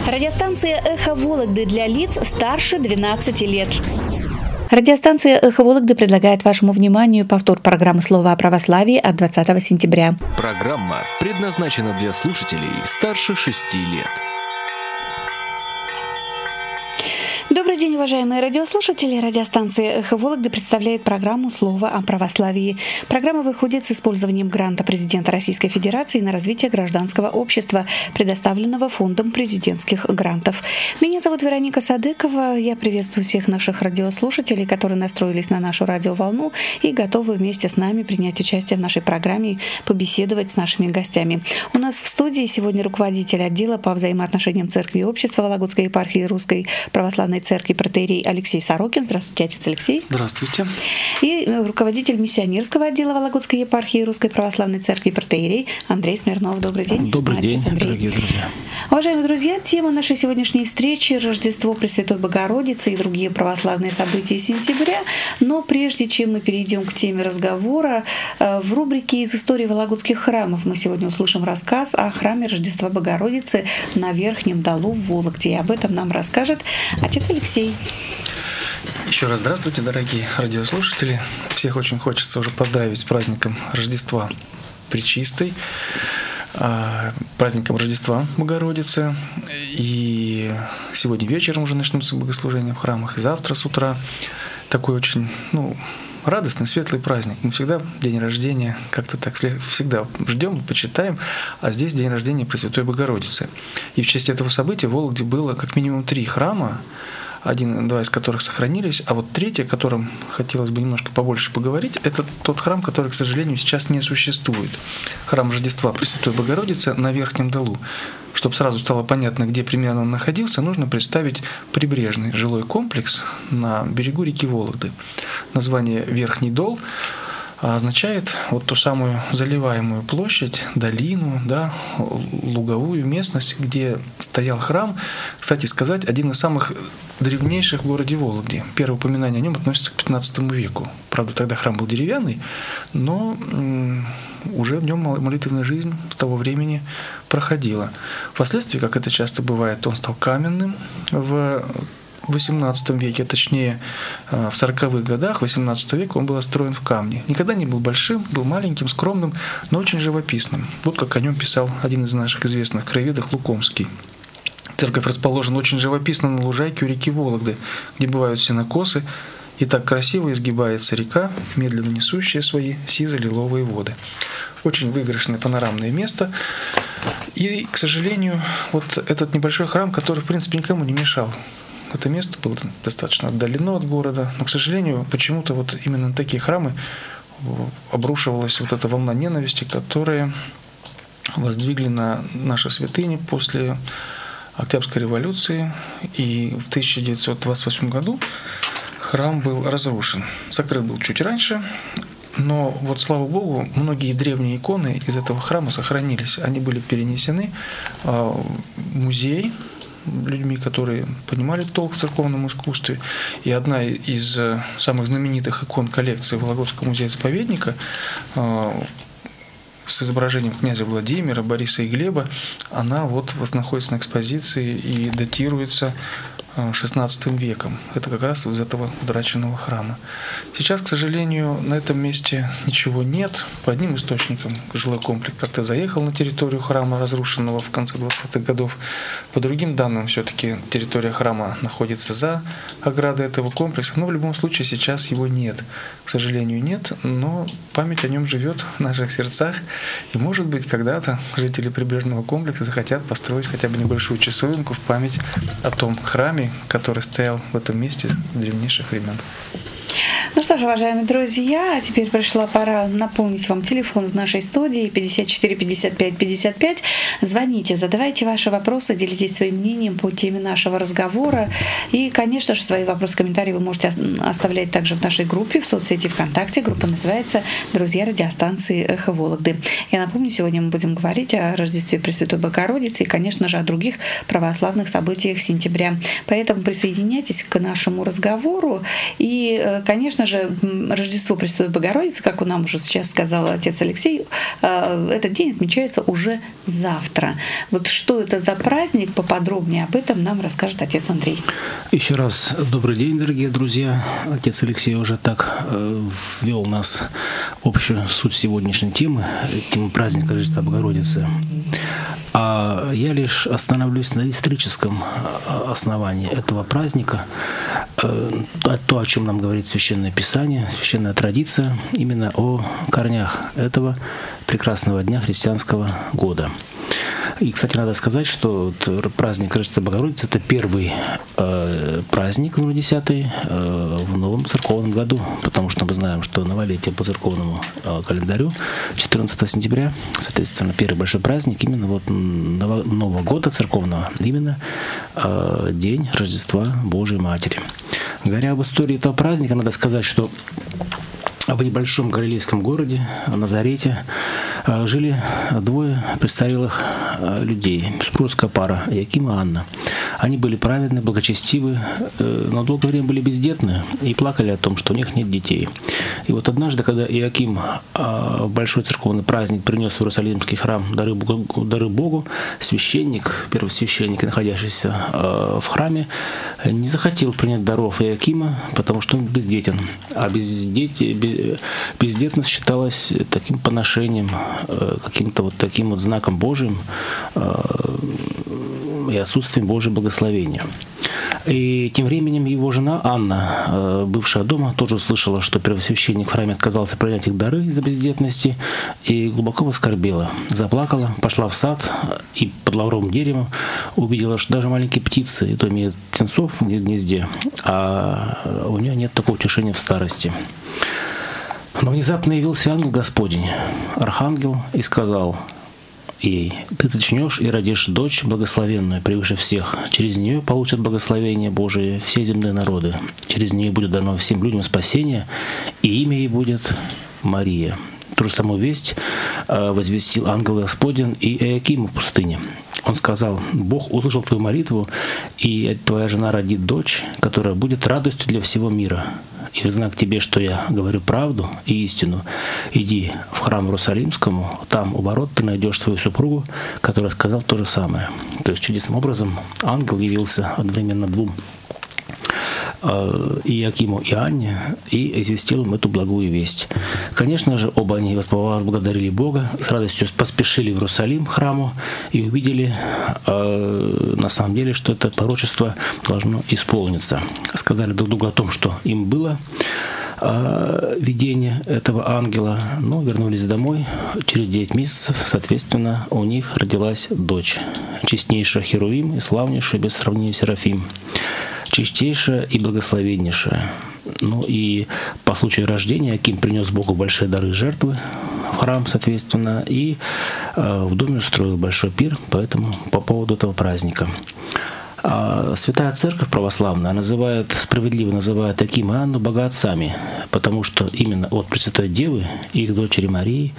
Радиостанция «Эхо Вологды» для лиц старше 12 лет. Радиостанция «Эхо Вологды» предлагает вашему вниманию повтор программы «Слово о православии» от 20 сентября. Программа предназначена для слушателей старше 6 лет. Добрый день, уважаемые радиослушатели. Радиостанция «Эхо Вологды» представляет программу «Слово о православии». Программа выходит с использованием гранта президента Российской Федерации на развитие гражданского общества, предоставленного Фондом президентских грантов. Меня зовут Вероника Садыкова. Я приветствую всех наших радиослушателей, которые настроились на нашу радиоволну и готовы вместе с нами принять участие в нашей программе и побеседовать с нашими гостями. У нас в студии сегодня руководитель отдела по взаимоотношениям церкви и общества Вологодской епархии Русской Православной Церкви протоиерей Алексей Сорокин. Здравствуйте, отец Алексей. Здравствуйте. И руководитель миссионерского отдела Вологодской епархии Русской Православной Церкви протоиерей Андрей Смирнов. Добрый день. Добрый день, дорогие друзья. Уважаемые друзья, тема нашей сегодняшней встречи — Рождество Пресвятой Богородицы и другие православные события сентября. Но прежде чем мы перейдем к теме разговора, в рубрике «Из истории вологодских храмов» мы сегодня услышим рассказ о храме Рождества Богородицы на Верхнем Долу в Вологде. И об этом нам расскажет отец Алексей. Еще раз здравствуйте, дорогие радиослушатели. Всех очень хочется уже поздравить с праздником Рождества Пречистой, праздником Рождества Богородицы. И сегодня вечером уже начнутся богослужения в храмах, и завтра с утра. Такой очень, радостный, светлый праздник. Мы всегда день рождения как-то так всегда ждем, почитаем, а здесь день рождения Пресвятой Богородицы. И в честь этого события в Вологде было как минимум 3 храма, 1-2 из которых сохранились, а вот третий, о котором хотелось бы немножко побольше поговорить, это тот храм, который, к сожалению, сейчас не существует. Храм Рождества Пресвятой Богородицы на Верхнем Долу. Чтобы сразу стало понятно, где примерно он находился, нужно представить прибрежный жилой комплекс на берегу реки Вологды. Название «Верхний Дол» означает вот ту самую заливаемую площадь, долину, луговую местность, где стоял храм. Кстати сказать, один из самых древнейших в городе Вологде. Первое упоминание о нем относится к XV веку. Правда, тогда храм был деревянный, но уже в нем молитвенная жизнь с того времени проходила. Впоследствии, как это часто бывает, он стал каменным в XVIII веке, точнее в 40-х годах XVIII века он был отстроен в камне. Никогда не был большим, был маленьким, скромным, но очень живописным. Вот как о нем писал один из наших известных краеведов Лукомский. Церковь расположена очень живописно на лужайке у реки Вологды, где бывают сенокосы, и так красиво изгибается река, медленно несущая свои сизо-лиловые воды. Очень выигрышное панорамное место. И, к сожалению, вот этот небольшой храм, который, в принципе, никому не мешал. Это место было достаточно отдалено от города, но, к сожалению, почему-то вот именно на такие храмы обрушивалась вот эта волна ненависти, которая воздвигли на наши святыни после Октябрьской революции, и в 1928 году храм был разрушен. Закрыт был чуть раньше, но вот, слава Богу, многие древние иконы из этого храма сохранились. Они были перенесены в музей людьми, которые понимали толк в церковном искусстве. И одна из самых знаменитых икон коллекции Вологодского музея-заповедника с изображением князя Владимира, Бориса и Глеба, она вот находится на экспозиции и датируется XVI веком. Это как раз из этого утраченного храма. Сейчас, к сожалению, на этом месте ничего нет. По одним источникам жилой комплекс как-то заехал на территорию храма, разрушенного в конце 20-х годов. По другим данным, все-таки территория храма находится за оградой этого комплекса. Но в любом случае сейчас его нет. К сожалению, нет, но память о нем живет в наших сердцах. И, может быть, когда-то жители прибрежного комплекса захотят построить хотя бы небольшую часовенку в память о том храме, который стоял в этом месте с древнейших времен. Ну что ж, уважаемые друзья, теперь пришла пора напомнить вам телефон в нашей студии 54 55 55. Звоните, задавайте ваши вопросы, делитесь своим мнением по теме нашего разговора. И, конечно же, свои вопросы, комментарии вы можете оставлять также в нашей группе в соцсети ВКонтакте. Группа называется «Друзья радиостанции Эхо Вологды». Я напомню, сегодня мы будем говорить о Рождестве Пресвятой Богородицы и, конечно же, о других православных событиях сентября. Поэтому присоединяйтесь к нашему разговору и, конечно конечно же, Рождество Пресвятой Богородицы, как нам уже сейчас сказал отец Алексей, этот день отмечается уже завтра. Вот что это за праздник, поподробнее об этом нам расскажет отец Андрей. Еще раз добрый день, дорогие друзья. Отец Алексей уже так ввел нас в общую суть сегодняшней темы праздника Рождества Богородицы. А я лишь остановлюсь на историческом основании этого праздника, то, о чем нам говорит Священное Писание, Священная традиция, именно о корнях этого прекрасного дня христианского года. И, кстати, надо сказать, что праздник Рождества Богородицы – это первый праздник, 10-й, в новом церковном году, потому что мы знаем, что новолетие по церковному календарю 14 сентября, соответственно, первый большой праздник именно вот Нового года церковного, именно день Рождества Божией Матери. Говоря об истории этого праздника, надо сказать, что в небольшом галилейском городе, Назарете, жили двое престарелых людей, супружеская пара Иоаким и Анна. Они были праведны, благочестивы, но долгое время были бездетны и плакали о том, что у них нет детей. И вот однажды, когда Иоаким в большой церковный праздник принес в Иерусалимский храм дары Богу, священник, первосвященник, находящийся в храме, не захотел принять даров Иоакима, потому что он бездетен. А бездетность считалась таким поношением, каким-то вот таким вот знаком Божьим и отсутствием Божьего благословения. И тем временем его жена Анна, бывшая дома, тоже услышала, что первосвященник в храме отказался принять их дары из-за бездетности, и глубоко воскорбела. Заплакала, пошла в сад и под лавровым деревом увидела, что даже маленькие птицы, и то имеют птенцов в гнезде, а у нее нет такого утешения в старости. Но внезапно явился ангел Господень, архангел, и сказал ей: «Ты зачнешь и родишь дочь благословенную превыше всех. Через нее получат благословение Божие все земные народы. Через нее будет дано всем людям спасение, и имя ей будет Мария». Ту же самую весть возвестил ангел Господень и Иоакиму в пустыне. Он сказал: «Бог услышал твою молитву, и твоя жена родит дочь, которая будет радостью для всего мира. И в знак тебе, что я говорю правду и истину, иди в храм Иерусалимскому, там у ворот ты найдешь свою супругу, которая сказал то же самое». То есть чудесным образом ангел явился одновременно двум, Иоакиму и Анне, и известил им эту благую весть. Конечно же, оба они возблагодарили Бога, с радостью поспешили в Иерусалим, к храму, и увидели на самом деле, что это пророчество должно исполниться. Сказали друг другу о том, что им было видение этого ангела, но вернулись домой. Через 9 месяцев, соответственно, у них родилась дочь, честнейшая Херувим и славнейшая без сравнения Серафим, чистейшая и благословеннейшая. Ну и по случаю рождения Иоаким принес Богу большие дары и жертвы в храм, соответственно, и в доме устроил большой пир, поэтому по поводу этого праздника. Святая Церковь православная справедливо называет Иоакима и Анну богоотцами, потому что именно от Пресвятой Девы, их дочери Марии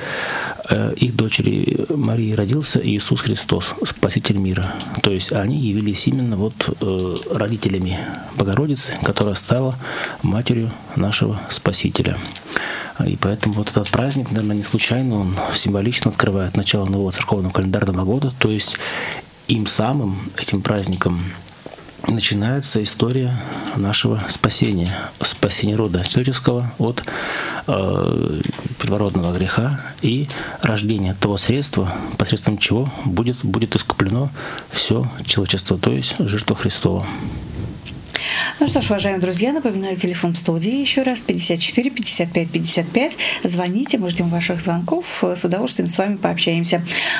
родился Иисус Христос, Спаситель мира. То есть они явились именно родителями Богородицы, которая стала матерью нашего Спасителя. И поэтому этот праздник, наверное, не случайно, он символично открывает начало нового церковного календарного года, то есть этим праздником начинается история нашего спасения рода человеческого от первородного греха и рождения того средства, посредством чего будет искуплено все человечество, то есть жертва Христова. Ну что ж, уважаемые друзья, напоминаю, телефон в студии еще раз 54 55 55. Звоните, мы ждем ваших звонков, с удовольствием с вами пообщаемся.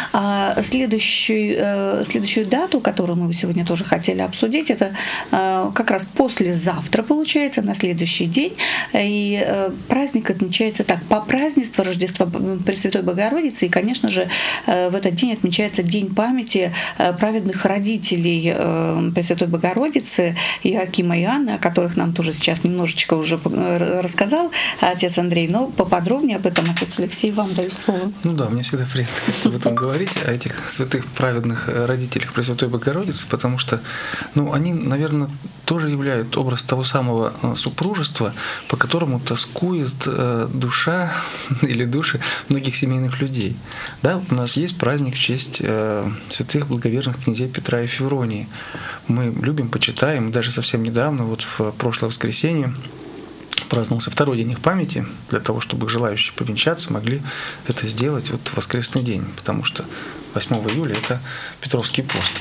Следующую дату, которую мы сегодня тоже хотели обсудить, это как раз послезавтра, получается, на следующий день. И праздник отмечается так: по празднеству Рождества Пресвятой Богородицы, и, конечно же, в этот день отмечается День памяти праведных родителей Пресвятой Богородицы, Иоакима и Иоанны, о которых нам тоже сейчас немножечко уже рассказал отец Андрей, но поподробнее об этом, отец Алексей, вам даю слово. Ну да, мне всегда приятно как-то об этом говорить, о этих святых праведных родителях Пресвятой Богородицы, потому что, они, наверное, тоже являются образ того самого супружества, по которому тоскует душа или души многих семейных людей. Да, у нас есть праздник в честь святых благоверных князей Петра и Февронии. Мы любим, почитаем, даже совсем недавно, вот в прошлое воскресенье, праздновался второй день их памяти, для того, чтобы желающие повенчаться могли это сделать вот в воскресный день, потому что 8 июля это Петровский пост.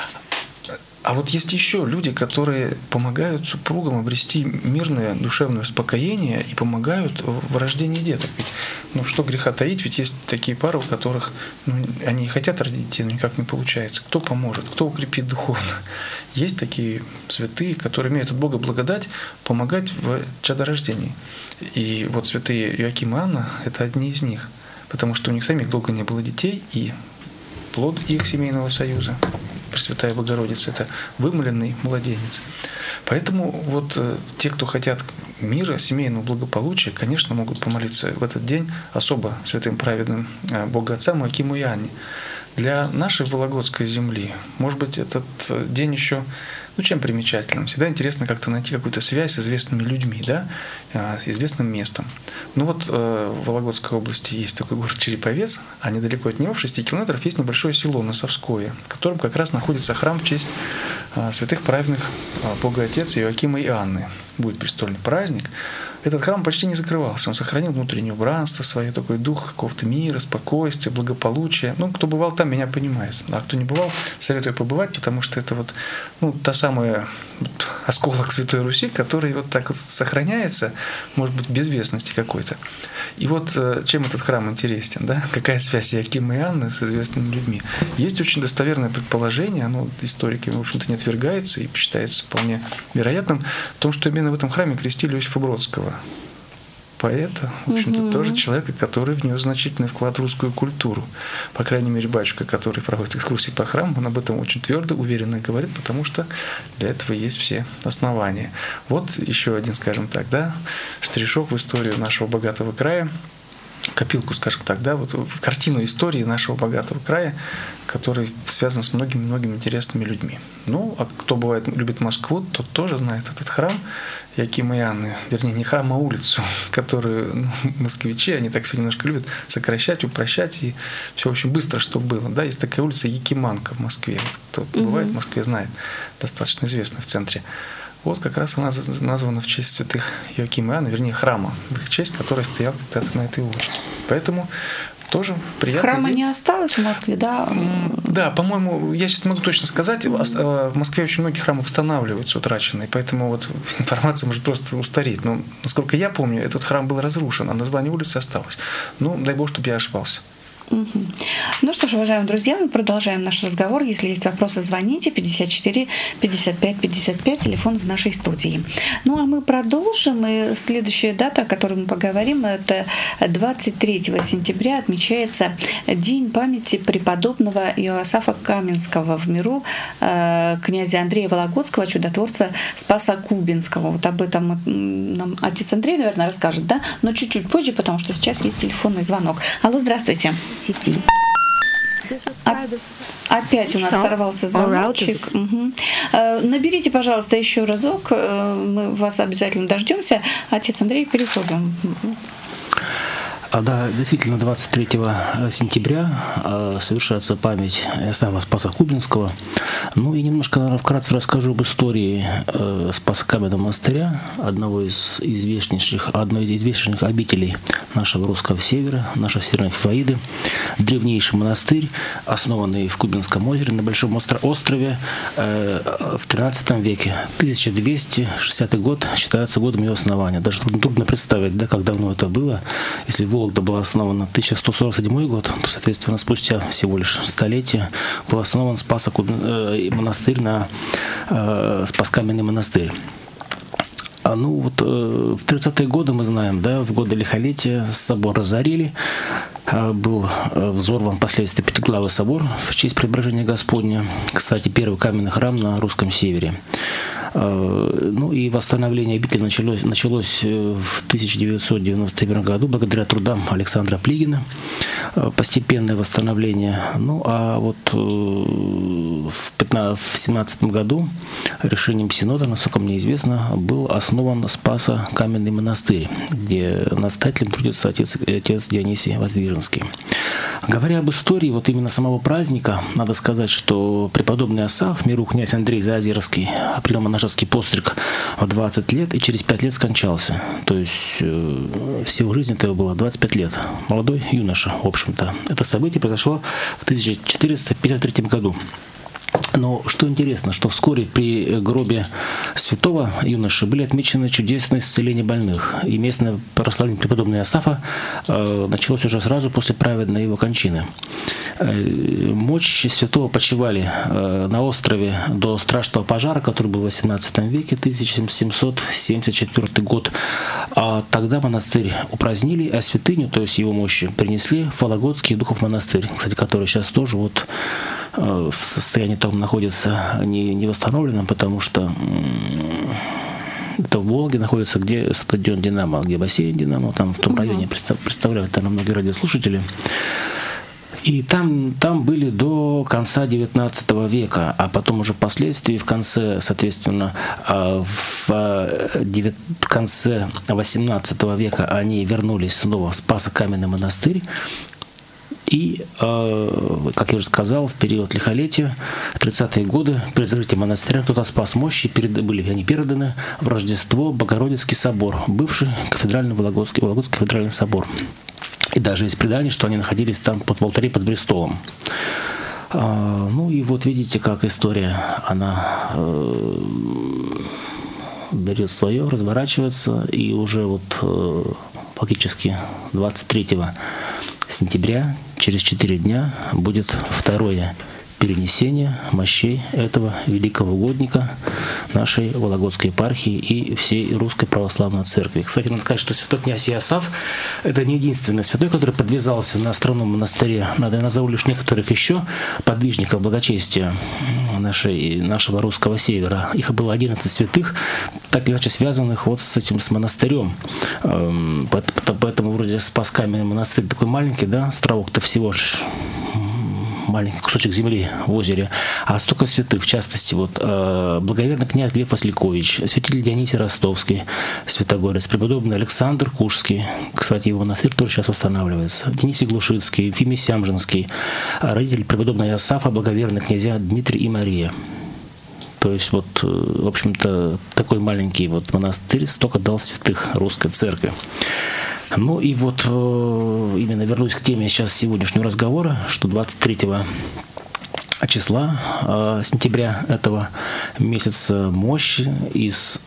А вот есть еще люди, которые помогают супругам обрести мирное душевное успокоение и помогают в рождении деток. Ведь, что греха таить, ведь есть такие пары, у которых они и хотят родить детей, но никак не получается. Кто поможет, кто укрепит духовно? Есть такие святые, которые имеют от Бога благодать помогать в чадорождении. И вот святые Иоаким и Анна — это одни из них, потому что у них самих долго не было детей, и плод их семейного союза, Пресвятая Богородица, это вымоленный младенец. Поэтому вот те, кто хотят мира, семейного благополучия, конечно, могут помолиться в этот день особо святым праведным Бога Отца Иоакиму и Анне. Для нашей Вологодской земли, может быть, этот день еще чем примечателен? Всегда интересно как-то найти какую-то связь с известными людьми, да, с известным местом. В Вологодской области есть такой город Череповец, а недалеко от него, в 6 километрах, есть небольшое село Носовское, в котором как раз находится храм в честь святых праведных Бога Отец Иоакима и Анны. Будет престольный праздник. Этот храм почти не закрывался, он сохранил внутреннее убранство, свой такой дух какого-то мира, спокойствия, благополучия. Кто бывал там, меня понимает. А кто не бывал, советую побывать, потому что это та самая осколок Святой Руси, который вот так вот сохраняется, может быть, без вестности какой-то. И чем этот храм интересен, да? Какая связь Иоакима и Анны с известными людьми? Есть очень достоверное предположение, оно историками, в общем-то, не отвергается и считается вполне вероятным, в том, что именно в этом храме крестили Иосифа Бродского, поэта, в общем-то, тоже человека, который внес значительный вклад в русскую культуру. По крайней мере, батюшка, который проводит экскурсии по храму, он об этом очень твердо, уверенно говорит, потому что для этого есть все основания. Вот еще один, скажем так, штришок в историю нашего богатого края, копилку, скажем так, в картину истории нашего богатого края, который связан с многими-многими интересными людьми. А кто любит Москву, тот тоже знает этот храм Иоакима и Анны, вернее, не храм, а улицу, которую москвичи, они так все немножко любят сокращать, упрощать, и все очень быстро, что было. Да, есть такая улица Якиманка в Москве. Кто бывает в Москве, знает, достаточно известна в центре. Вот как раз она названа в честь святых Иоакима и Анны, вернее, храма в их честь, который стоял когда-то на этой улице. Поэтому тоже приятный Храма день. не осталось в Москве, да? Да, по-моему, я сейчас не могу точно сказать, в Москве очень многие храмы восстанавливаются, утраченные, поэтому информация может просто устареть. Но, насколько я помню, этот храм был разрушен, а название улицы осталось. Дай Бог, чтобы я ошибался. Ну что ж, уважаемые друзья, мы продолжаем наш разговор. Если есть вопросы, звоните 54 55 55, телефон в нашей студии. А мы продолжим. И следующая дата, о которой мы поговорим, это 23 сентября отмечается День памяти преподобного Иоасафа Каменского в миру, князя Андрея Вологодского, чудотворца Спаса Кубинского. Вот об этом нам отец Андрей, наверное, расскажет, да? Но чуть-чуть позже, потому что сейчас есть телефонный звонок. Алло, здравствуйте. Опять у нас сорвался звоночек. Наберите, пожалуйста, еще разок. Мы вас обязательно дождемся. Отец Андрей, переходим. Да, действительно, 23 сентября совершается память Иоасафа Спаса Кубинского. И немножко, наверное, вкратце расскажу об истории Спасо-Каменного монастыря, одной из известнейших обителей нашего русского севера, нашей Северной Фаиды. Древнейший монастырь, основанный в Кубинском озере, на Большом острове в XIII веке. 1260 год считается годом его основания. Даже трудно представить, как давно это было. Если Вологда была основана в 1147 год, то, соответственно, спустя всего лишь столетие был основан монастырь на Спас-Каменный монастырь. В 30-е годы, мы знаем, в годы лихолетия собор разорили, был взорван впоследствии Пятиглавый собор в честь Преображения Господня. Кстати, первый каменный храм на русском севере. Ну и восстановление обители началось в 1991 году благодаря трудам Александра Плигина. Постепенное восстановление. Ну а вот в 2017 году решением Синода, насколько мне известно, был основан Спасо-Каменный монастырь, где настоятелем трудится отец Дионисий Воздвиженский. Говоря об истории вот именно самого праздника, надо сказать, что преподобный Асаф, в миру князь Андрей Заозерский, принял монашеский постриг в 20 лет и через 5 лет скончался. То есть всего жизни-то его было 25 лет. Молодой юноша, в общем-то. Это событие произошло в 1453 году. Но что интересно, что вскоре при гробе святого юноши были отмечены чудесные исцеления больных. И местное прославление преподобного Асафа началось уже сразу после праведной его кончины. Мощи святого почивали на острове до страшного пожара, который был в XVIII веке, 1774 год. А тогда монастырь упразднили, а святыню, то есть его мощи, принесли в Вологодский Духов монастырь, кстати, который сейчас тоже вот в состоянии там находится не восстановленном, потому что это в Волге находится, где стадион «Динамо», где бассейн «Динамо», там в том районе, представляют, там многие радиослушатели. И там были до конца XIX века, а потом уже впоследствии, в конце, соответственно, в конце XVIII века они вернулись снова в Спасо-Каменный монастырь. И, как я уже сказал, в период лихолетия, 30-е годы, при закрытии монастыря кто-то спас мощи, были они переданы в Рождество Богородицкий собор, бывший Вологодский кафедральный собор. И даже есть предание, что они находились там в алтаре под престолом. Ну и вот видите, как история, она берет свое, разворачивается, и уже вот фактически 23 сентября, через 4 дня, будет второе перенесение мощей этого великого угодника нашей Вологодской епархии и всей Русской Православной Церкви. Кстати, надо сказать, что святой князь Иосаф – это не единственный святой, который подвязался на островном монастыре. Я назову лишь некоторых еще подвижников благочестия нашего русского севера. Их было 11 святых, так или иначе связанных вот с этим, с монастырем. Поэтому вроде Спас-Каменный монастырь такой маленький, да, островок-то всего лишь маленький кусочек земли в озере, а столько святых, в частности, вот благоверный князь Глеб Василькович, святитель Дионисий Ростовский, святогорец, преподобный Александр Кушский, кстати, его монастырь тоже сейчас восстанавливается, Дионисий Глушицкий, Ефимий Сямжинский, родители преподобного Иосафа, благоверные князья Дмитрий и Мария. То есть вот, в общем-то, такой маленький вот монастырь столько дал святых русской церкви. Ну и вот именно вернусь к теме сейчас сегодняшнего разговора, что 23 числа сентября этого месяца мощи из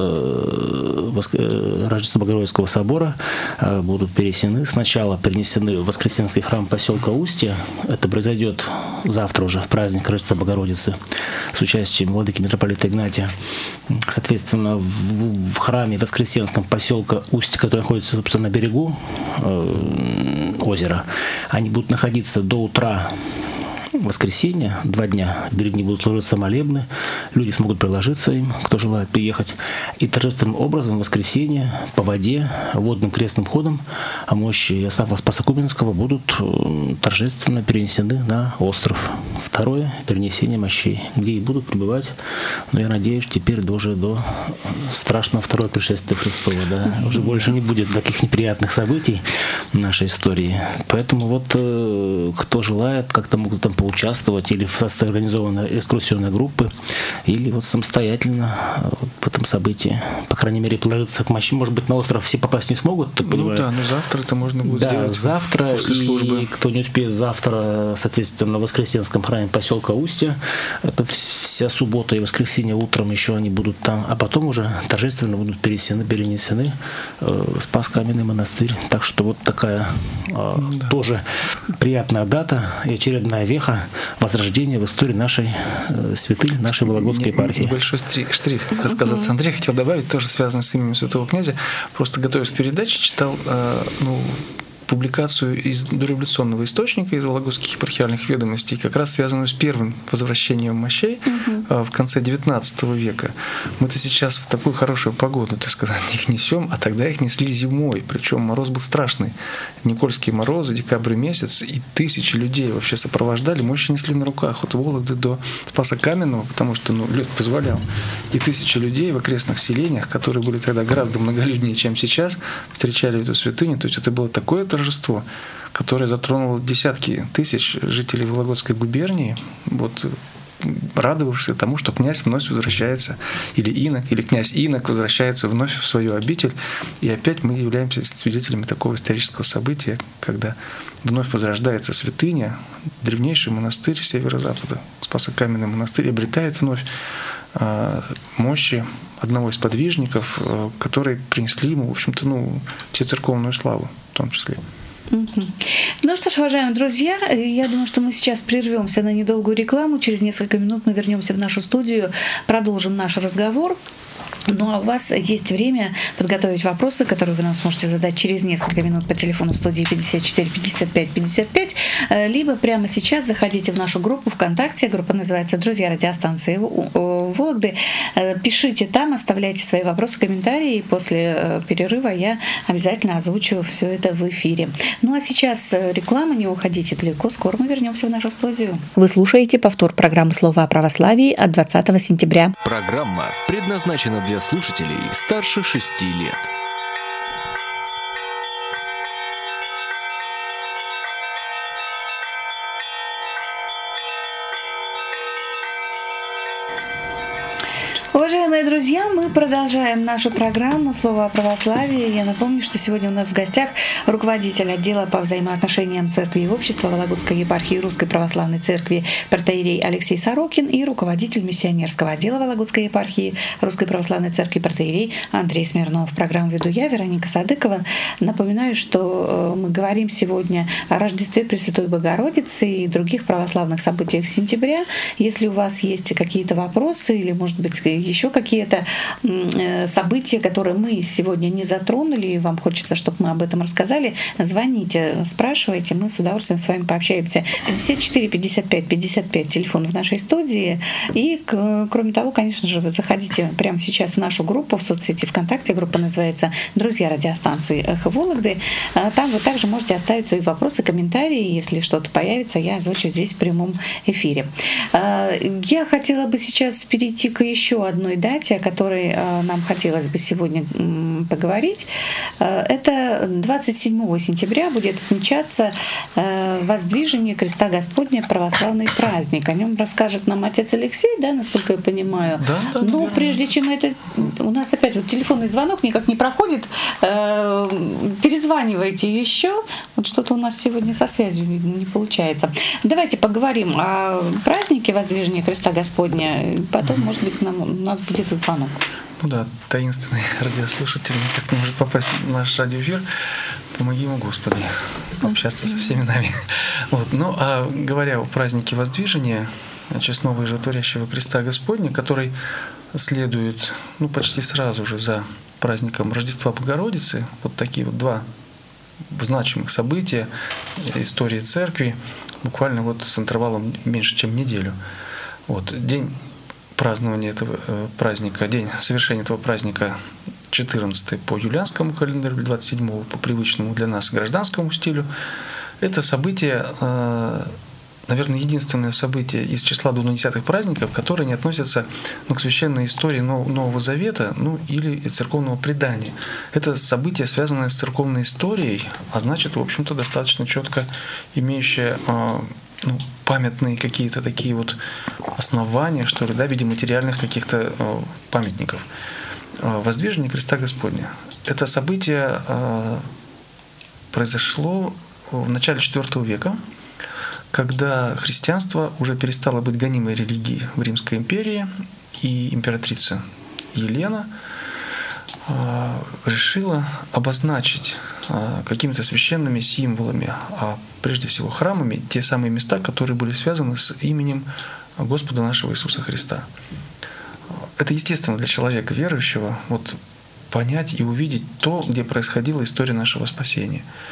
Рождества Богородицкого собора будут перенесены. Сначала перенесены в Воскресенский храм поселка Устья. Это произойдет завтра уже, в праздник Рождества Богородицы, с участием владыки митрополита Игнатия. Соответственно, в храме Воскресенском поселка Устья, который находится, собственно, на берегу озера, они будут находиться до утра воскресенье, 2 дня, перед ним будут служиться молебны, люди смогут приложиться им, кто желает приехать, и торжественным образом в воскресенье по воде, водным крестным ходом мощи Иосафа Спасокуменского будут торжественно перенесены на остров. Второе перенесение мощей, где и будут пребывать, но я надеюсь, теперь уже до страшного второго пришествия Христова, да, уже больше не будет таких неприятных событий в нашей истории. Поэтому вот кто желает, как-то могут там поучаствовать или в составе организованной экскурсионной группы, или вот самостоятельно в этом событии, по крайней мере, положиться к мощи. Может быть, на остров все попасть не смогут. Ну да, но завтра это можно будет сделать. Завтра, после службы. И кто не успеет завтра, соответственно, в Воскресенском храме поселка Устья, это вся суббота и воскресенье утром еще они будут там, а потом уже торжественно будут перенесены в Спас-Каменный монастырь. Так что вот такая тоже приятная дата и очередная веха возрождения в истории нашей святыни, нашей Вологодской епархии. Небольшой штрих рассказывать. Андрей хотел добавить, тоже связано с именем святого князя. Просто готовясь к передаче, читал публикацию из дореволюционного источника, из Вологодских епархиальных ведомостей, как раз связанную с первым возвращением мощей в конце XIX века. Мы-то сейчас в такую хорошую погоду, так сказать, их несем, а тогда их несли зимой, причем мороз был страшный. Никольские морозы, декабрь месяц, и тысячи людей вообще сопровождали, мощи несли на руках от Вологды до Спаса Каменного, потому что лед позволял. И тысячи людей в окрестных селениях, которые были тогда гораздо многолюднее, чем сейчас, встречали эту святыню. То есть это было такое торжество, которое затронуло десятки тысяч жителей Вологодской губернии, вот, радовавшихся тому, что князь вновь возвращается, или князь Инок возвращается вновь в свою обитель. И опять мы являемся свидетелями такого исторического события, когда вновь возрождается святыня, древнейший монастырь северо-запада, Спасокаменный монастырь, обретает вновь мощи одного из подвижников, которые принесли ему, в общем-то, всецерковную славу в том числе. Ну что ж, уважаемые друзья, я думаю, что мы сейчас прервемся на недолгую рекламу. Через несколько минут мы вернемся в нашу студию, продолжим наш разговор. Ну а у вас есть время подготовить вопросы, которые вы нам сможете задать через несколько минут по телефону в студии 54 55 55, либо прямо сейчас заходите в нашу группу ВКонтакте. Группа называется «Друзья радиостанции Вологды». Пишите там, оставляйте свои вопросы, комментарии, и после перерыва я обязательно озвучу все это в эфире. Ну а сейчас реклама, не уходите далеко, скоро мы вернемся в нашу студию. Вы слушаете повтор программы «Слово о православии» от 20 сентября. Программа предназначена для слушателей старше 6 лет. Уважаемые друзья, мы продолжаем нашу программу «Слово о православии». Я напомню, что сегодня у нас в гостях руководитель отдела по взаимоотношениям церкви и общества Вологодской епархии Русской Православной Церкви протоиерей Алексей Сорокин и руководитель миссионерского отдела Вологодской епархии Русской Православной Церкви протоиерей Андрей Смирнов. Программу веду я, Вероника Садыкова. Напоминаю, что мы говорим сегодня о Рождестве Пресвятой Богородицы и других православных событиях сентября. Если у вас есть какие-то вопросы или, может быть, еще какие-то события, которые мы сегодня не затронули, и вам хочется, чтобы мы об этом рассказали, звоните, спрашивайте, мы с удовольствием с вами пообщаемся. 54 55 55 телефон в нашей студии. И, кроме того, конечно же, вы заходите прямо сейчас в нашу группу в соцсети ВКонтакте. Группа называется «Друзья радиостанции Эхо Вологды». Там вы также можете оставить свои вопросы, комментарии. Если что-то появится, я озвучу здесь в прямом эфире. Я хотела бы сейчас перейти к еще одной дате, о которой нам хотелось бы сегодня поговорить. Это 27 сентября будет отмечаться Воздвижение Креста Господня, православный праздник. О нем расскажет нам отец Алексей, да, насколько я понимаю. Да, но прежде чем это... У нас опять вот телефонный звонок никак не проходит. Перезванивайте еще. Вот что-то у нас сегодня со связью, видно, не получается. Давайте поговорим о празднике Воздвижения Креста Господня. Потом, может быть, у нас будет и звонок. Ну да, таинственный радиослушатель никак не может попасть в наш радиоэфир. Помоги ему, Господи, пообщаться со всеми нами. Вот. Ну, а говоря о празднике Воздвижения, честного и животворящего Креста Господня, который следует почти сразу же за праздником Рождества Богородицы, вот такие вот два значимых события истории церкви, буквально вот с интервалом меньше, чем неделю. Вот. День празднования этого праздника, день совершения этого праздника 14 по юлианскому календарю, 27 по привычному для нас гражданскому стилю. Это событие, наверное, единственное событие из числа 210-х праздников, которые не относятся к священной истории Нового Завета, или церковного предания. Это событие, связанное с церковной историей, а значит, в общем-то, достаточно четко имеющее памятные какие-то такие вот основания, что ли, в виде материальных каких-то памятников. Воздвижение Креста Господня. Это событие произошло в начале IV века, когда христианство уже перестало быть гонимой религией в Римской империи, и императрица Елена решила обозначить какими-то священными символами, а прежде всего храмами, те самые места, которые были связаны с именем Господа нашего Иисуса Христа. Это естественно для человека верующего понять и увидеть то, где происходила история нашего спасения.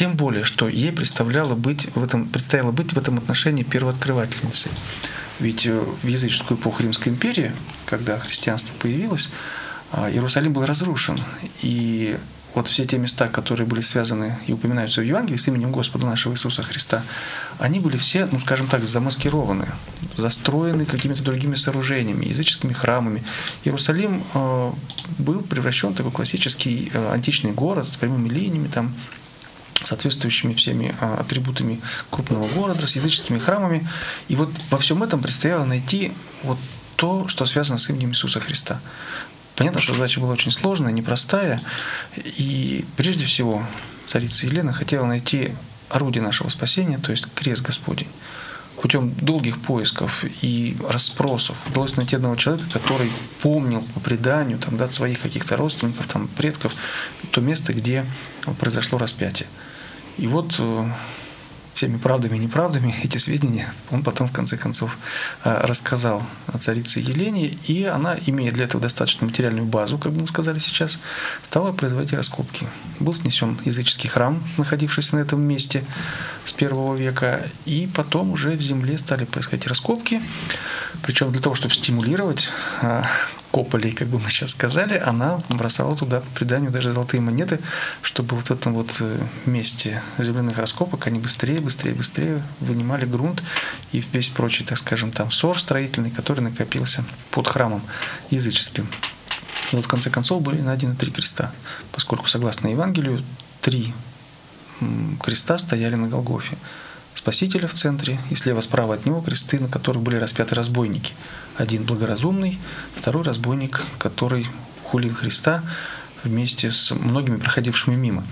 Тем более, что ей предстояло быть в этом отношении первооткрывательницей. Ведь в языческую эпоху Римской империи, когда христианство появилось, Иерусалим был разрушен. И вот все те места, которые были связаны и упоминаются в Евангелии с именем Господа нашего Иисуса Христа, они были все, скажем так, замаскированы, застроены какими-то другими сооружениями, языческими храмами. Иерусалим был превращен в такой классический античный город с прямыми линиями, там, соответствующими всеми атрибутами крупного города, с языческими храмами. И вот во всем этом предстояло найти вот то, что связано с именем Иисуса Христа. Понятно, что задача была очень сложная, непростая. И прежде всего царица Елена хотела найти орудие нашего спасения, то есть крест Господень. Путем долгих поисков и расспросов удалось найти одного человека, который помнил по преданию от своих каких-то родственников, предков, то место, где произошло распятие. И вот всеми правдами и неправдами эти сведения он потом, в конце концов, рассказал царице Елене, и она, имея для этого достаточно материальную базу, как бы мы сказали сейчас, стала производить раскопки. Был снесен языческий храм, находившийся на этом месте с I века, и потом уже в земле стали происходить раскопки, причем для того, чтобы стимулировать копалей, как бы мы сейчас сказали, она бросала туда по преданию даже золотые монеты, чтобы вот в этом вот месте земляных раскопок они быстрее вынимали грунт и весь прочий, так скажем, ссор строительный, который накопился под храмом языческим. И вот в конце концов были найдены 3 креста, поскольку, согласно Евангелию, 3 креста стояли на Голгофе. Спасителя в центре, и слева-справа от него кресты, на которых были распяты разбойники. Один благоразумный, второй разбойник, который хулил Христа вместе с многими проходившими мимо.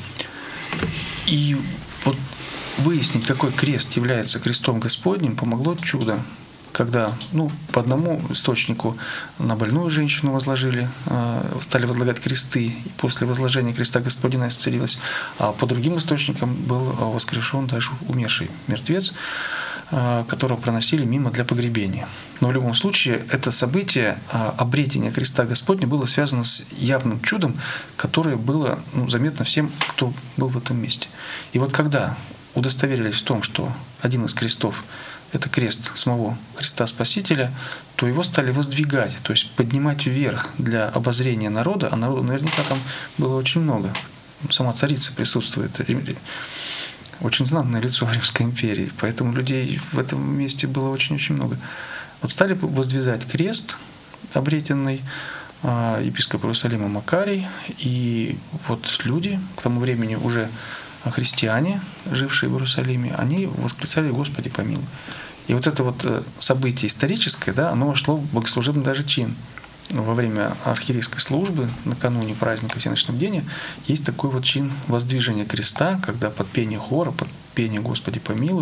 И вот выяснить, какой крест является крестом Господним, помогло чудо, когда по одному источнику на больную женщину возложили, стали возлагать кресты, и после возложения креста Господина исцелилась, а по другим источникам был воскрешен даже умерший мертвец, которого проносили мимо для погребения. Но в любом случае это событие обретения креста Господня было связано с явным чудом, которое было заметно всем, кто был в этом месте. И вот когда удостоверились в том, что один из крестов — это крест самого Христа Спасителя, то его стали воздвигать, то есть поднимать вверх для обозрения народа, а народу наверняка там было очень много. Сама царица присутствует, очень знатное лицо в Римской империи, поэтому людей в этом месте было очень-очень много. Вот стали воздвигать крест, обретенный епископ Иерусалима Макарий, и вот люди, к тому времени уже христиане, жившие в Иерусалиме, они восклицали: «Господи, помилуй». И вот это вот событие историческое, оно вошло в богослужебный даже чин. Во время архиерейской службы, накануне праздника Всеночного бдения, есть такой вот чин воздвижения креста, когда под пение хора, под пение «Господи, помилуй»,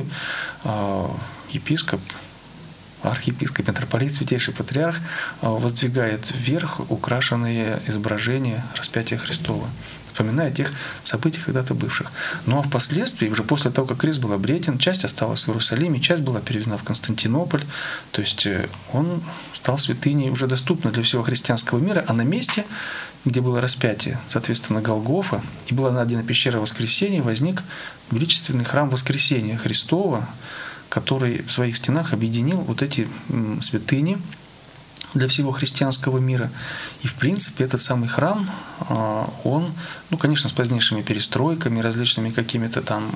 епископ, архиепископ, митрополит, святейший патриарх воздвигает вверх украшенные изображения распятия Христова, вспоминая тех событий, когда-то бывших. Ну а впоследствии, уже после того, как крест был обретен, часть осталась в Иерусалиме, часть была перевезена в Константинополь, то есть он стал святыней, уже доступной для всего христианского мира, а на месте, где было распятие, соответственно, Голгофа, и была найдена пещера Воскресения, возник величественный храм Воскресения Христова, который в своих стенах объединил вот эти святыни для всего христианского мира. И, в принципе, этот самый храм, он, конечно, с позднейшими перестройками, различными какими-то там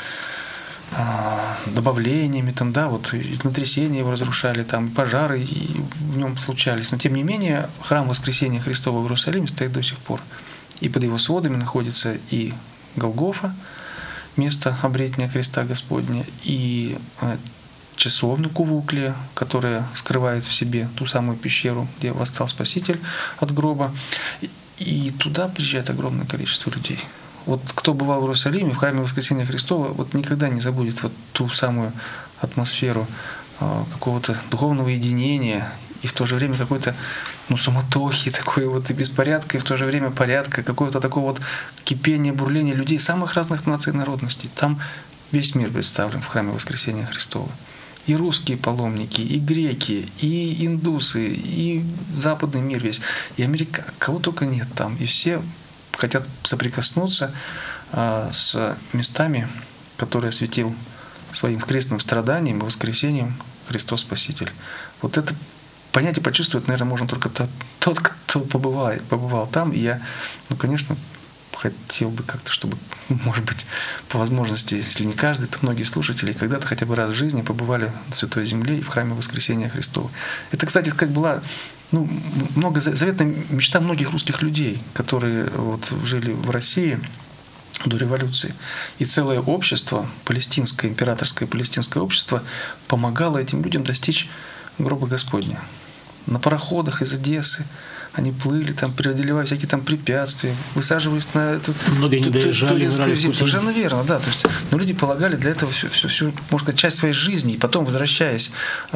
добавлениями, землетрясения его разрушали, пожары в нем случались. Но, тем не менее, храм Воскресения Христова в Иерусалиме стоит до сих пор. И под его сводами находится и Голгофа, место обретения креста Господня, и часовня Кувуклия, которая скрывает в себе ту самую пещеру, где восстал Спаситель от гроба. И туда приезжает огромное количество людей. Вот кто бывал в Иерусалиме, в храме Воскресения Христова, никогда не забудет ту самую атмосферу какого-то духовного единения и в то же время какой-то суматохи, такой и беспорядка, и в то же время порядка, какого-то такого кипения, бурления людей самых разных наций и народностей. Там весь мир представлен в храме Воскресения Христова. И русские паломники, и греки, и индусы, и западный мир весь, и Америка, кого только нет там. И все хотят соприкоснуться с местами, которые осветил своим крестным страданием и воскресением Христос Спаситель. Вот это понять и почувствовать, наверное, можно только тот, кто побывал там. И я, конечно, хотел бы как-то, чтобы, может быть, по возможности, если не каждый, то многие слушатели когда-то хотя бы раз в жизни побывали на Святой Земле и в храме Воскресения Христова. Это, кстати, как была заветная мечта многих русских людей, которые вот жили в России до революции. И целое общество, палестинское, императорское палестинское общество, помогало этим людям достичь гроба Господня. На пароходах из Одессы они плыли, там преодолевая всякие там препятствия, высаживались на эту турецкую землю. Совершенно верно, да. То есть, люди полагали для этого всю, можно сказать, часть своей жизни, и потом, возвращаясь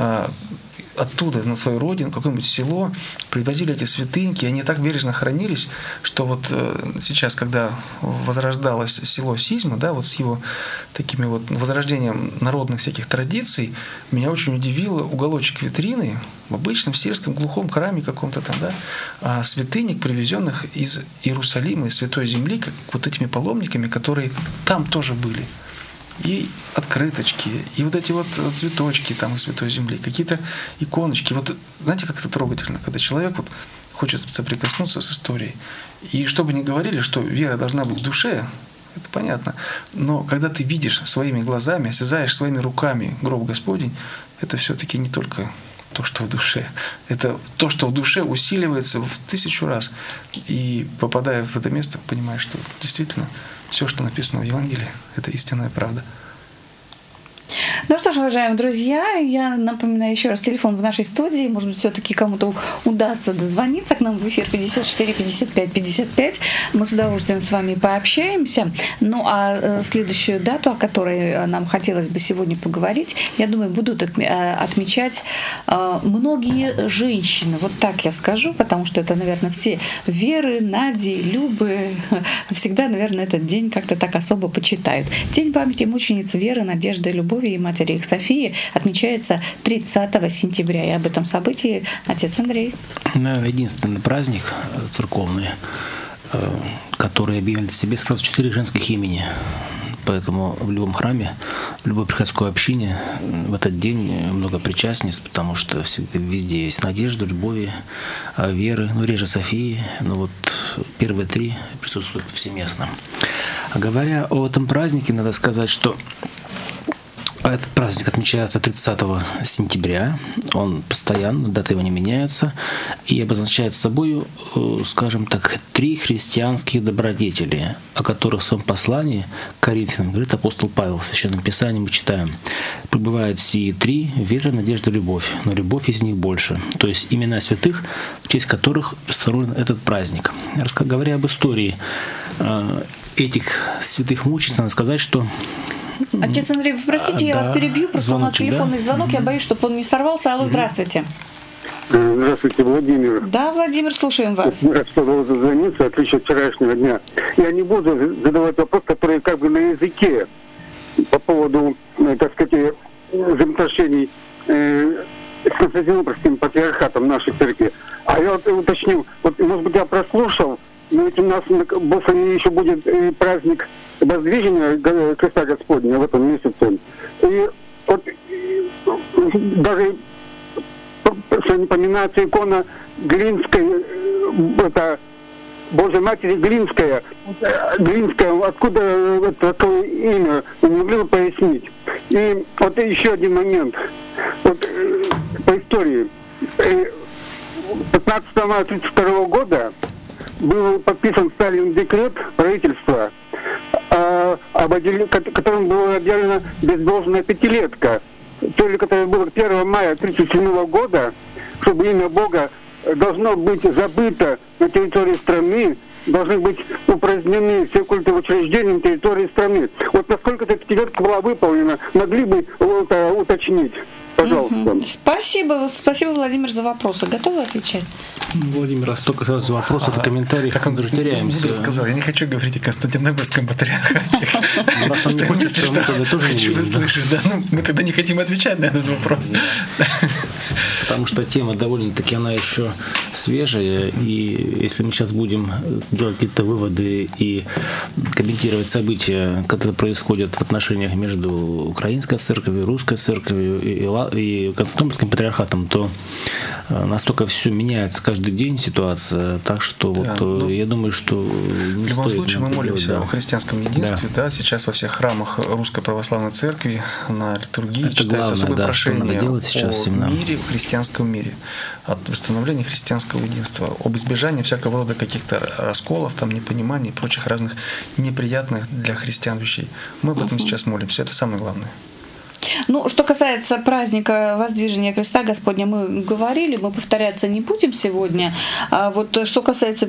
оттуда на свою родину, какое-нибудь село, привозили эти святыньки, и они так бережно хранились, что вот сейчас, когда возрождалось село Сизма, да, вот с его такими вот возрождением народных всяких традиций, меня очень удивило уголочек витрины в обычном сельском глухом храме каком-то там, да, святынек, привезенных из Иерусалима, из Святой Земли, как вот этими паломниками, которые там тоже были. И открыточки, и вот эти вот цветочки там из Святой Земли, какие-то иконочки. Вот знаете, как это трогательно, когда человек вот хочет соприкоснуться с историей. И что бы ни говорили, что вера должна быть в душе, это понятно. Но когда ты видишь своими глазами, осязаешь своими руками гроб Господень, это все-таки не только то, что в душе. Это то, что в душе усиливается в 1000 раз. И попадая в это место, понимаешь, что действительно все, что написано в Евангелии, это истинная правда. Ну что ж, уважаемые друзья, я напоминаю еще раз телефон в нашей студии. Может быть, все-таки кому-то удастся дозвониться к нам в эфир 54 55 55. Мы с удовольствием с вами пообщаемся. Ну а следующую дату, о которой нам хотелось бы сегодня поговорить, я думаю, будут отмечать многие женщины. Вот так я скажу, потому что это, наверное, все Веры, Нади, Любы всегда, наверное, этот день как-то так особо почитают. День памяти мучениц Веры, Надежды, Любови и матери их Софии отмечается 30 сентября. И об этом событии отец Андрей. Наверное, единственный праздник церковный, который объявляет в себе сразу 4 женских имени. Поэтому в любом храме, в любой приходской общине в этот день много причастниц, потому что всегда везде есть Надежда, Любови, Веры, реже Софии, но вот первые 3 присутствуют повсеместно. А говоря о этом празднике, надо сказать, что этот праздник отмечается 30 сентября, он постоянно, дата его не меняется, и обозначает собой, скажем так, 3 христианских добродетели, о которых в своем послании к Коринфянам говорит апостол Павел. В Священном Писании мы читаем: «Пребывают сии 3 — вера, надежда, любовь, но любовь из них больше». То есть имена святых, в честь которых устроен этот праздник. Говоря об истории этих святых мучениц, надо сказать, что отец Андрей, вы простите, я вас перебью, просто у нас телефонный звонок, я боюсь, чтобы он не сорвался. Алло, здравствуйте. Здравствуйте, Владимир. Да, Владимир, слушаем вас. Рад, что удалось дозвониться, в отличие от вчерашнего дня. Я не буду задавать вопрос, который как бы на языке по поводу, так сказать, взаимоотношений с Константинопольским патриархатом нашей церкви. А я вот уточнил, вот, может быть, я прослушал, но ведь у нас в Бостоне еще будет праздник Воздвижения Христа Господня в этом месяце. И вот даже сегодня поминается икона Глинская, это Божьей Матери Глинская. Глинская, откуда такое имя, вы не могли бы пояснить? И вот еще один момент. Вот, по истории. 15 мая 1932 года был подписан Сталин декрет правительства, которым было объявлена бездолжная 5-летка, то ли которое было 1 мая 1937 года, чтобы имя Бога должно быть забыто на территории страны, должны быть упразднены все культовые учреждения на территории страны. Вот насколько эта 5-летка была выполнена, могли бы уточнить? Пожалуйста. Спасибо, Владимир, за вопросы. Готовы отвечать? Владимир, столько сразу вопросов и комментариев, как он даже теряемся. Я сказал, я не хочу говорить о Константинопольском патриархате. Хочу услышать, да. Мы тогда не хотим отвечать на этот вопрос. потому что тема довольно-таки она еще свежая, и если мы сейчас будем делать какие-то выводы и комментировать события, которые происходят в отношениях между украинской церковью, русской церковью и Константинопольским патриархатом, то настолько все меняется каждый день ситуация, так что да, вот я думаю, что в любом случае мы молимся о христианском единстве, да. Сейчас во всех храмах Русской Православной Церкви на литургии это читается особое прошение о мире, в христианском мире, от восстановления христианского единства, об избежании всякого рода каких-то расколов, там, непониманий и прочих разных неприятных для христиан вещей. Мы об этом сейчас молимся, это самое главное. Ну, что касается праздника Воздвижения Креста Господня, мы говорили, мы повторяться не будем сегодня. А вот что касается,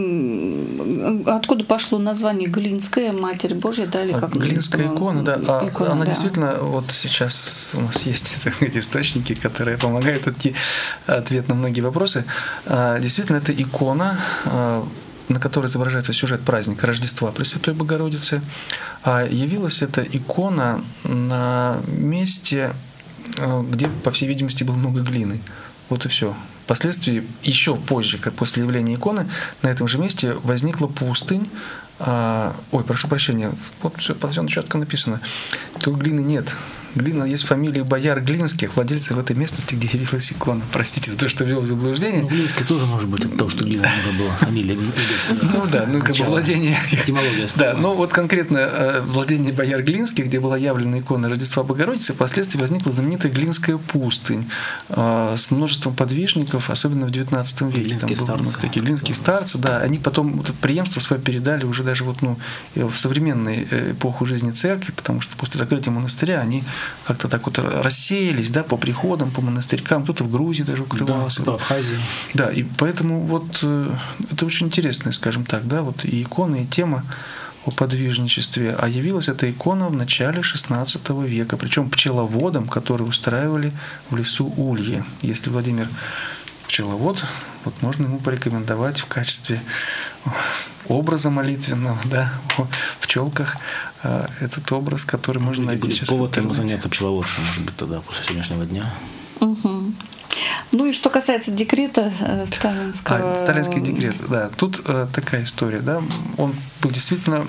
откуда пошло название Глинская Матерь Божья, да, или как? Глинская икона, да. Икона, она да. Действительно, вот сейчас у нас есть, так сказать, источники, которые помогают найти ответ на многие вопросы. Действительно, это икона, на которой изображается сюжет праздника Рождества Пресвятой Богородицы. А явилась эта икона на месте, где, по всей видимости, было много глины. Вот и все. Впоследствии, еще позже, как после явления иконы, на этом же месте возникла пустынь. Ой, прошу прощения, вот все четко написано. Тут глины нет. Глина есть фамилия бояр Глинских, владельцев этой местности, где явилась икона. Простите за то, что ввел в заблуждение. Ну, Глинский тоже может быть от того, что глина много была. Фамилия Глинских. Ну да, ну как бы владение. Этимология. Да, но вот конкретно владение бояр Глинских, где была явлена икона Рождества Богородицы, впоследствии возникла знаменитая Глинская пустынь с множеством подвижников, особенно в XIX веке. Глинские там старцы. были такие глинские старцы, да. Они потом вот это преемство свое передали уже даже вот, в современную эпоху жизни церкви, потому что после закрытия монастыря они как-то так вот рассеялись, да, по приходам, по монастырькам, кто-то в Грузии даже укрывался. Да, кто в Абхазии. Да, и поэтому вот это очень интересно, скажем так, да, вот и икона, и тема о подвижничестве. А явилась эта икона в начале XVI века, причем пчеловодам, которые устраивали в лесу ульи. Если Владимир пчеловод, вот можно ему порекомендовать в качестве образа молитвенного, да, о пчелках, этот образ, который можно найти сейчас. Повод ему заняться пчеловодством, может быть, тогда, после сегодняшнего дня. Угу. Ну и что касается декрета сталинского. Сталинский декрет, да. Тут такая история, да. Он был действительно,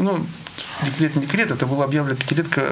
декрет, это была объявлена пятилетка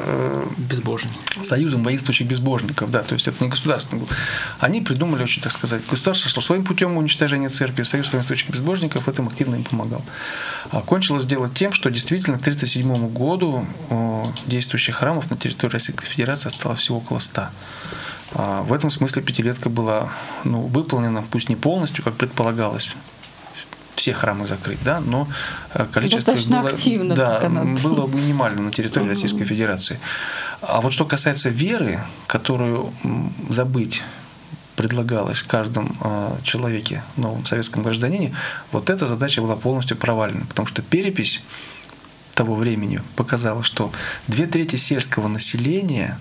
Союзом воинствующих безбожников, да, то есть это не государственный был. Они придумали очень, так сказать, государство шло своим путем уничтожения церкви, Союз воинствующих безбожников в этом активно им помогал. Кончилось дело тем, что действительно к 1937 году действующих храмов на территории Российской Федерации осталось всего около 100. В этом смысле пятилетка была выполнена, пусть не полностью, как предполагалось, все храмы закрыть, да, но количество было, активно, было минимально на территории Российской Федерации. А вот что касается веры, которую забыть предлагалось каждому человеке, новом советском гражданине, вот эта задача была полностью провалена, потому что перепись того времени показала, что 2/3 сельского населения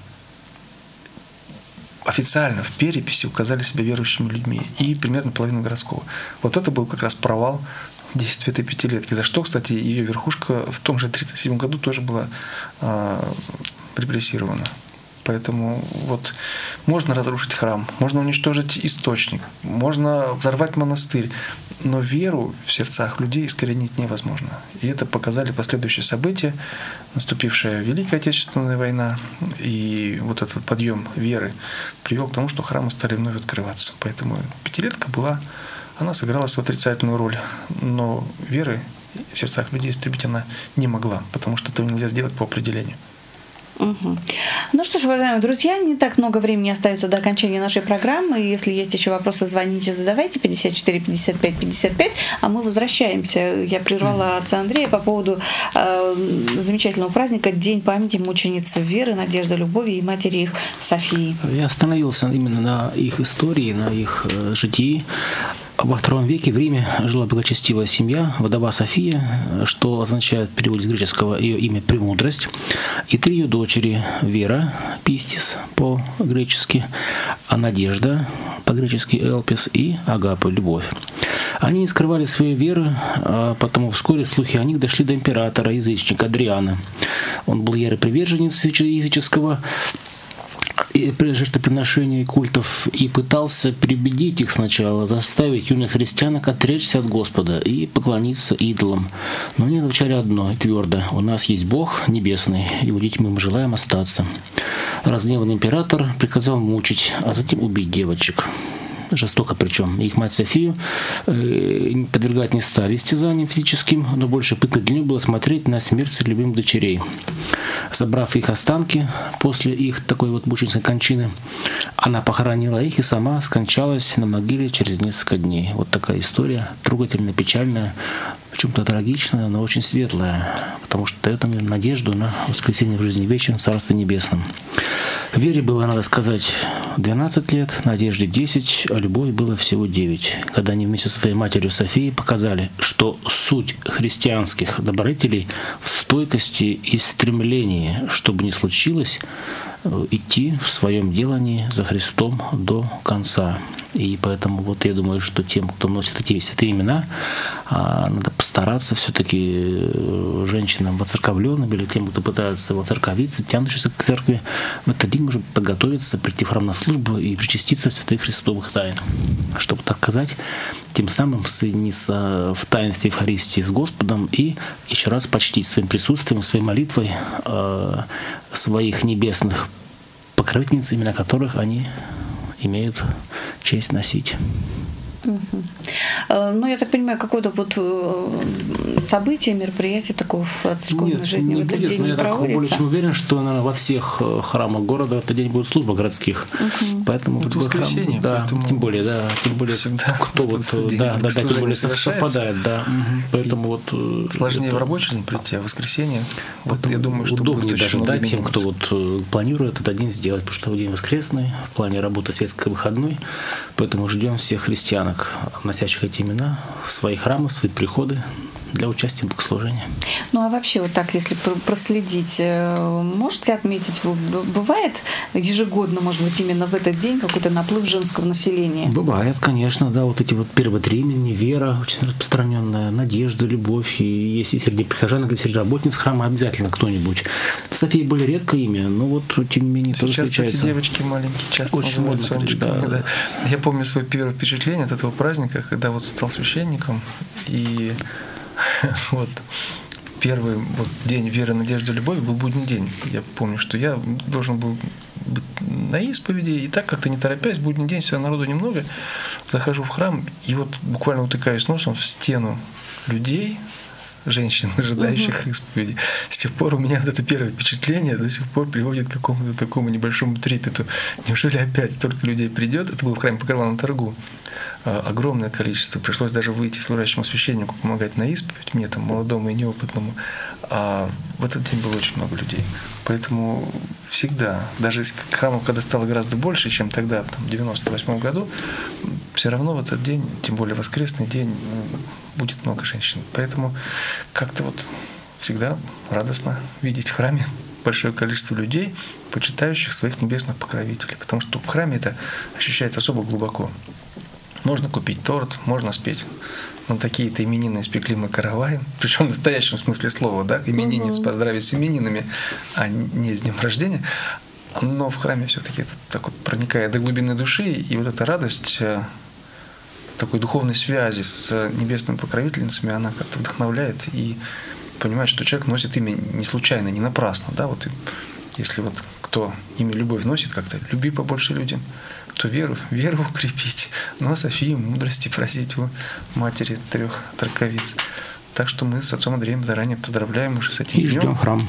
официально в переписи указали себя верующими людьми, и примерно половина городского. Вот это был как раз провал действия этой пятилетки, за что, кстати, ее верхушка в том же 1937 году тоже была репрессирована. Поэтому вот можно разрушить храм, можно уничтожить источник, можно взорвать монастырь, но веру в сердцах людей искоренить невозможно. И это показали последующие события, наступившая Великая Отечественная война, и вот этот подъем веры привел к тому, что храмы стали вновь открываться. Поэтому пятилетка она сыграла свою отрицательную роль, но веры в сердцах людей истребить она не могла, потому что этого нельзя сделать по определению. Угу. Ну что ж, уважаемые друзья, не так много времени остается до окончания нашей программы. Если есть еще вопросы, звоните, задавайте 54 55 55, а мы возвращаемся. Я прервала отца Андрея по поводу замечательного праздника День памяти мученицы веры, Надежды, Любови и матери их Софии. Я остановился именно на их истории, на их житии. Во II веке в Риме жила благочестивая семья, вдова София, что означает в переводе с греческого ее имя «премудрость», и 3 ее дочери: Вера, Пистис по-гречески, а Надежда по-гречески Элпис и Агапа, любовь. Они не скрывали своей веры, а потому вскоре слухи о них дошли до императора-язычника Адриана. Он был ярый приверженец языческого жертвоприношений и культов и пытался переубедить их сначала, заставить юных христианок отречься от Господа и поклониться идолам. Но они отвечали одно твердо: у нас есть Бог небесный, его детьми мы желаем остаться. Разгневанный император приказал мучить, а затем убить девочек. Жестоко причем. Их мать Софию подвергать не стали истязаниям физическим, но больше пыткой для нее было смотреть на смерть своих любимых дочерей. Забрав их останки после их такой вот мученической кончины, она похоронила их и сама скончалась на могиле через несколько дней. Вот такая история, трогательная, печальная, в чем-то трагичная, но очень светлая, потому что дает нам надежду на воскресенье в жизни вечном в Царстве Небесном. Вере было, надо сказать, 12 лет, надежде 10, а любови было всего 9. Когда они вместе со своей матерью Софией показали, что суть христианских добродетелей в стойкости и стремлении, что бы ни случилось, идти в своем делании за Христом до конца. И поэтому вот я думаю, что тем, кто носит эти святые имена, надо постараться все-таки женщинам воцерковленным или тем, кто пытается воцерковиться, тянущимся к церкви, в этот день можно подготовиться, прийти в храм на службу и причаститься святых христовых тайн, чтобы, так сказать, тем самым соединиться в таинстве Евхаристии с Господом и еще раз почтить своим присутствием, своей молитвой своих небесных покровительниц, имена которых они имеют честь носить. Ну, я так понимаю, какое-то вот событие, мероприятие такого в церковной жизни в этот день не проводится? Я больше уверен, что, наверное, во всех храмах города в этот день будет служба городских. Поэтому это воскресенье, да, тем более всегда кто вот, тем более совпадает, да. Поэтому вот сложнее в рабочий день прийти, а в воскресенье, вот я думаю, что удобнее даже дать тем, кто вот планирует этот день сделать, потому что день воскресный, в плане работы светской выходной, поэтому ждем всех христианок, носящих эти имена, в свои храмы, в свои приходы для участия в богослужении. Ну а вообще вот так, если проследить, можете отметить, бывает ежегодно, может быть, именно в этот день какой-то наплыв женского населения? Бывает, конечно, да, вот эти вот первотремени, вера очень распространенная, надежда, любовь, и есть и среди прихожан, и среди работниц храма обязательно кто-нибудь. София более редкое имя, но вот тем не менее тоже встречается. Эти девочки маленькие часто очень называют Сонечками, да. Я помню свое первое впечатление от этого праздника, когда вот стал священником, и вот первый вот день веры, надежды, любови был будний день. Я помню, что я должен был быть на исповеди, и так как-то не торопясь, будний день, все народу немного, захожу в храм, и вот буквально утыкаюсь носом в стену людей, женщин, ожидающих исповеди. С тех пор у меня вот это первое впечатление до сих пор приводит к какому-то такому небольшому трепету. Неужели опять столько людей придет? Это был в храме Покрова на Торгу. Огромное количество. Пришлось даже выйти служащему священнику помогать на исповедь, мне там, молодому и неопытному. А в этот день было очень много людей. Поэтому всегда, даже храмов, когда стало гораздо больше, чем тогда, в 1998 году, все равно в этот день, тем более воскресный день, будет много женщин. Поэтому как-то вот всегда радостно видеть в храме большое количество людей, почитающих своих небесных покровителей. Потому что в храме это ощущается особо глубоко. Можно купить торт, можно спеть. Ну, такие-то именины испекли мы каравай, причем в настоящем смысле слова, да, именинниц поздравить с именинами, а не с днем рождения. Но в храме все-таки это так вот проникает до глубины души, и вот эта радость такой духовной связи с небесными покровительницами, она как-то вдохновляет и понимает, что человек носит имя не случайно, не напрасно, да, вот если вот кто имя любовь носит, как-то люби побольше людям, кто веру укрепить, ну а Софию мудрости просить у матери 3 троковиц. Так что мы с отцом Андреем заранее поздравляем уже с этим днем. И ждем храм.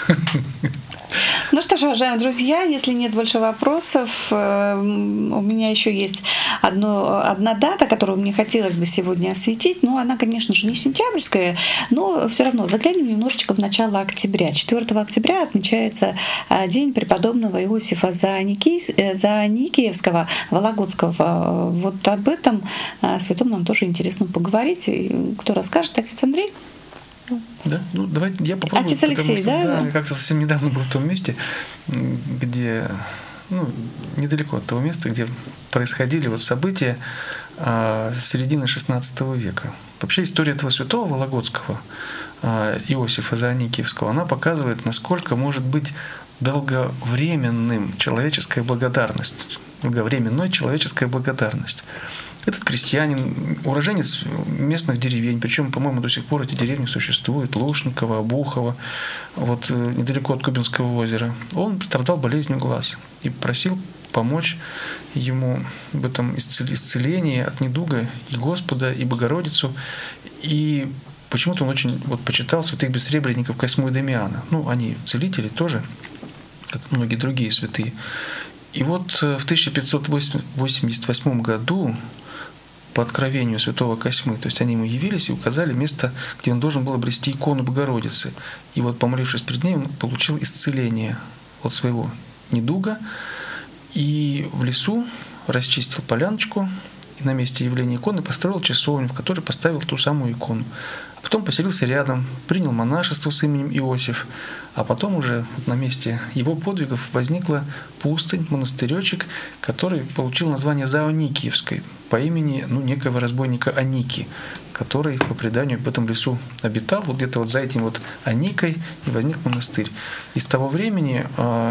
Ну что ж, уважаемые друзья, если нет больше вопросов, у меня еще есть одна дата, которую мне хотелось бы сегодня осветить. Но она, конечно же, не сентябрьская, но все равно заглянем немножечко в начало октября. 4 октября отмечается День преподобного Иосифа Зааникиевского, Вологодского. Вот об этом святом нам тоже интересно поговорить. Кто расскажет? Отец Андрей? Да, ну давайте я попробую. Отец Алексей, что, да? Я как-то совсем недавно был в том месте, где, недалеко от того места, где происходили вот события середины XVI века. Вообще история этого святого Вологодского, Иосифа Зааникиевского, она показывает, насколько может быть долговременной человеческая благодарность. Этот крестьянин, уроженец местных деревень, причем, по-моему, до сих пор эти деревни существуют, Лушниково, Обухово, вот недалеко от Кубинского озера. Он страдал болезнью глаз и просил помочь ему в этом исцелении от недуга и Господа, и Богородицу. И почему-то он очень почитал святых бессребренников Косьму и Дамиана. Они целители тоже, как многие другие святые. И вот в 1588 году по откровению святого Косьмы, то есть они ему явились и указали место, где он должен был обрести икону Богородицы. И вот, помолившись перед ней, он получил исцеление от своего недуга и в лесу расчистил поляночку и на месте явления иконы построил часовню, в которой поставил ту самую икону. А потом поселился рядом, принял монашество с именем Иосиф, а потом уже на месте его подвигов возникла пустынь, монастыречек, который получил название Заоникиевской по имени некоего разбойника Аники, который по преданию в этом лесу обитал. Вот где-то за этим Аникой и возник монастырь. И с того времени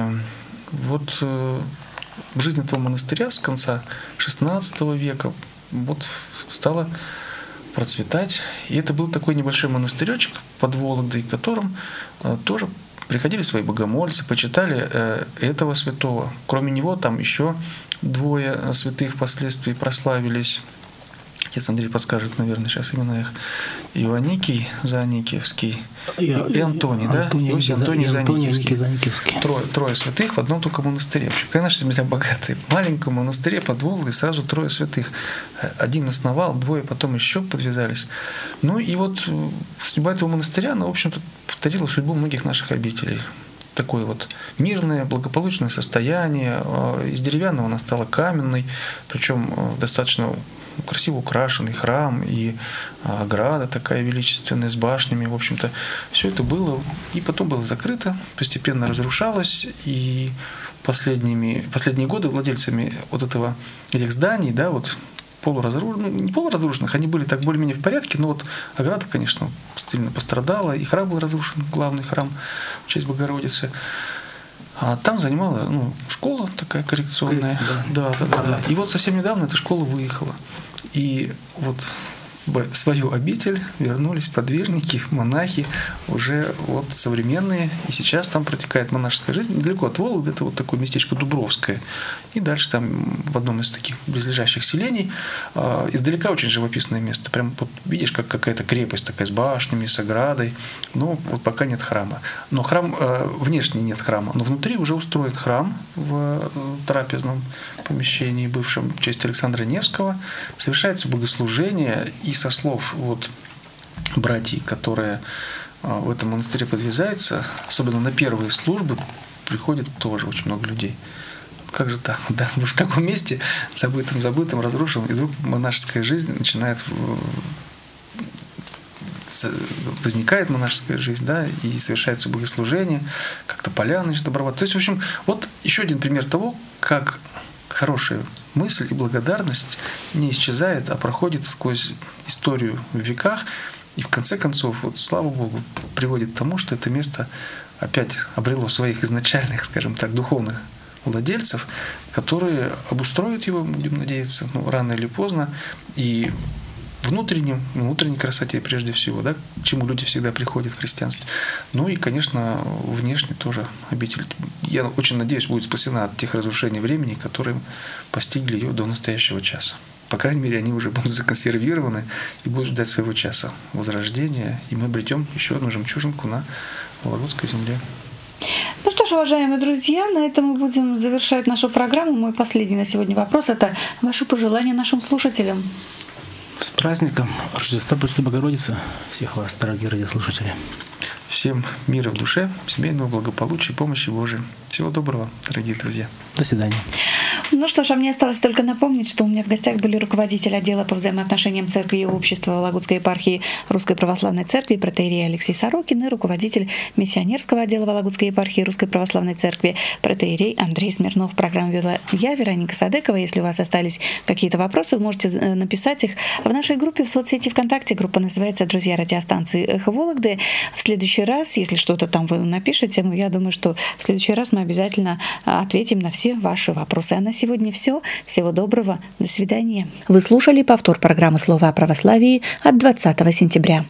жизнь этого монастыря с конца XVI века стала процветать. И это был такой небольшой монастыречек под Вологдой, в котором тоже приходили свои богомольцы, почитали этого святого. Кроме него там еще двое святых впоследствии прославились. Отец Андрей подскажет, наверное, сейчас имена их. Иоанникий Заоникиевский и Антоний, Иосиф Антоний Заоникиевский. Трое святых в одном только монастыре. Вообще, какая наша земля богатая. В маленьком монастыре под Волгой сразу трое святых. Один основал, двое потом еще подвязались. И судьба этого монастыря, она, в общем-то, повторила судьбу многих наших обителей. Такое мирное, благополучное состояние. Из деревянного она стала каменной, причем достаточно красиво украшенный храм и ограда такая величественная с башнями. В общем-то, все это было и потом было закрыто, постепенно разрушалось. И последние годы владельцами этих зданий, не полуразрушенных, они были так более-менее в порядке, но ограда, конечно, сильно пострадала, и храм был разрушен, главный храм в честь Богородицы. А там занимала школа такая коррекционная. Да. И совсем недавно эта школа выехала. И в свою обитель вернулись подвижники, монахи, уже современные. И сейчас там протекает монашеская жизнь. Недалеко от Вологды, это такое местечко Дубровское. И дальше там в одном из таких близлежащих селений издалека очень живописное место. Прям видишь, как какая-то крепость такая с башнями, с оградой. Но пока нет храма. Но внешне нет храма. Но внутри уже устроен храм в трапезном помещении бывшем в честь Александра Невского. Совершается богослужение. И со слов братьев, которые в этом монастыре подвязаются, особенно на первые службы, приходит тоже очень много людей. Как же так? Да, в таком месте, забытым, разрушенном, и вдруг монашеская жизнь начинает возникает монашеская жизнь, и совершается богослужение, как-то поля начинают обрабатывать. То есть, в общем, еще один пример того, как хорошая мысль и благодарность не исчезает, а проходит сквозь историю в веках, и в конце концов, слава Богу, приводит к тому, что это место опять обрело своих изначальных, скажем так, духовных владельцев, которые обустроят его, будем надеяться, рано или поздно, и внутренней красоте прежде всего, к чему люди всегда приходят в христианстве. И, конечно, внешне тоже обитель, я очень надеюсь, будет спасена от тех разрушений времени, которые постигли ее до настоящего часа. По крайней мере, они уже будут законсервированы и будут ждать своего часа возрождения, и мы обретем еще одну жемчужинку на Вологодской земле. Ну что ж, уважаемые друзья, на этом мы будем завершать нашу программу. Мой последний на сегодня вопрос – это ваши пожелания нашим слушателям. С праздником Рождества Пресвятой Богородицы всех вас, дорогие радиослушатели. Всем мира в душе, семейного благополучия и помощи Божией. Всего доброго, дорогие друзья. До свидания. Ну что ж, а мне осталось только напомнить, что у меня в гостях были руководитель отдела по взаимоотношениям церкви и общества Вологодской епархии Русской Православной Церкви протоиерей Алексей Сорокин и руководитель миссионерского отдела Вологодской епархии Русской Православной Церкви протоиерей Андрей Смирнов. Программу вела я, Вероника Садыкова. Если у вас остались какие-то вопросы, вы можете написать их в нашей группе в соцсети ВКонтакте. Группа называется «Друзья радиостанции Эхо Вологды». В следующий раз, если что-то там вы напишете, я думаю, что в следующий раз мы мы обязательно ответим на все ваши вопросы. А на сегодня все. Всего доброго. До свидания. Вы слушали повтор программы «Слово о православии» от 20 сентября.